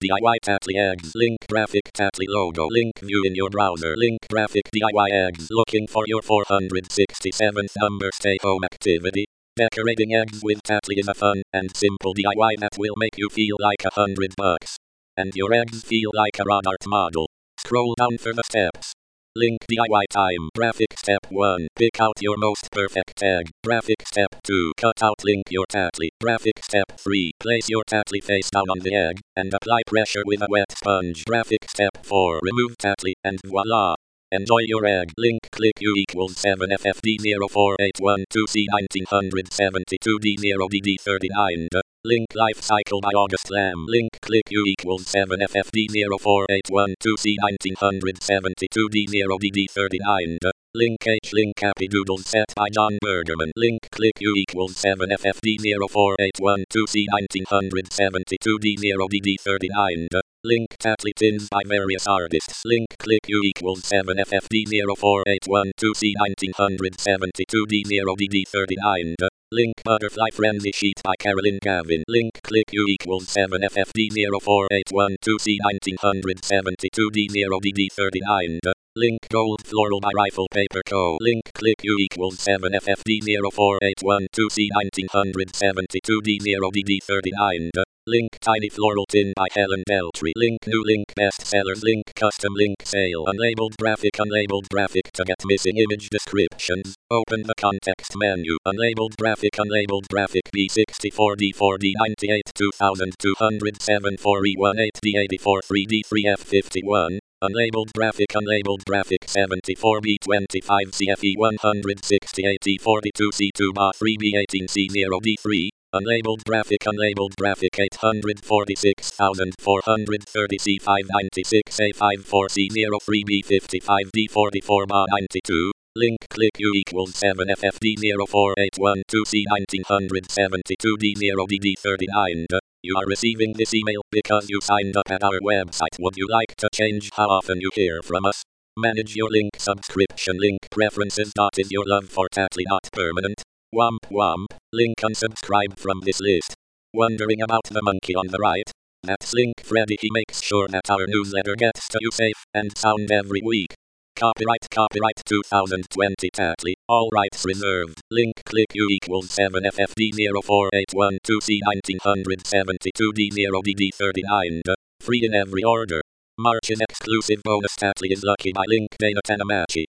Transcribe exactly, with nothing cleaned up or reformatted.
D I Y Tattly eggs. Link graphic Tattly logo. Link view in your browser. Link graphic D I Y eggs. Looking for your four hundred sixty-seventh number stay home activity. Decorating eggs with Tattly is a fun and simple D I Y that will make you feel like a hundred bucks. And your eggs feel like a rod art model. Scroll down for the steps. Link D I Y time. Graphic step one. Pick out your most perfect tag. Graphic step two. Cut out link your Tattly. Graphic step three. Place your Tattly face down on the egg and apply pressure with a wet sponge. Graphic step four. Remove Tattly and voila! Enjoy your egg. Link click U equals seven F F D zero four eight one two C nineteen seventy-two D zero D D thirty-nine. Link life cycle by August Lamb. Link click U equals seven F F D zero four eight one two C nineteen seventy-two D zero D D thirty-nine. Link H link Happy Doodles set by John Bergerman. Link click U equals seven F F D zero four eight one two C nineteen seventy-two D zero D D thirty-nine. Link Tattly tins by various artists. Link click U equals seven F F D zero four eight one two C nineteen seventy-two D zero D D thirty-nine. Link Butterfly Friendly Sheet by Carolyn Gavin. Link click U equals seven F F D zero four eight one two C nineteen seventy-two D zero D D thirty-nine. Link Gold Floral by Rifle Paper Co. Link click U equals seven F F D zero four eight one two C nineteen seventy-two D zero D D thirty-nine. Link Tiny Floral Tin by Helen Deltry. Link New Link Bestsellers. Link Custom Link Sale. Unlabeled Graphic. Unlabeled Graphic to get missing image descriptions. Open the context menu. Unlabeled Graphic. Unlabeled Graphic B sixty-four D four D ninety-eight two thousand two hundred seven four E eighteen D eighty-four three D three F fifty-one. Unlabeled Graphic. Unlabeled Graphic seventy-four B twenty-five C F E one sixty-eight E forty-two C two B A three B eighteen C zero D three. Unlabeled Graphic. Unlabeled Graphic eight forty-six four thirty C five ninety-six A fifty-four C zero three B fifty-five D forty-four B A ninety-two. Link click U equals seven F F D zero four eight one two C nineteen seventy-two D zero D D thirty-nine. You are receiving this email because you signed up at our website. Would you like to change how often you hear from us? Manage your link subscription. Link preferences. Is your love for Tattly not permanent? Womp womp. Link unsubscribe from this list. Wondering about the monkey on the right? That's Link Freddy. He makes sure that our newsletter gets to you safe and sound every week. Copyright Copyright twenty twenty Tattly. All rights reserved. Link click U equals seven F F D zero four eight one two C nineteen seventy-two D zero D D thirty-nine. Free in every order. March's exclusive bonus Tattly is Lucky by Link Dana Tanamachi.